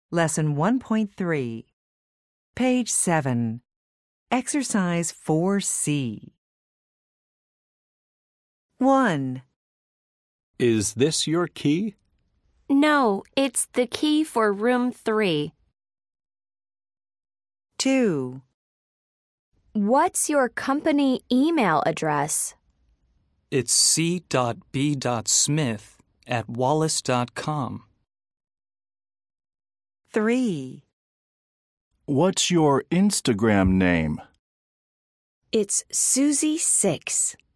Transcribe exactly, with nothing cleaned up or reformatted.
Lesson one point three. Page seven. Exercise four C. one. Is this your key? No, it's the key for room three. two. What's your company email address? It's c dot b dot smith at wallace dot com. three. What's your Instagram name? It's Susie six.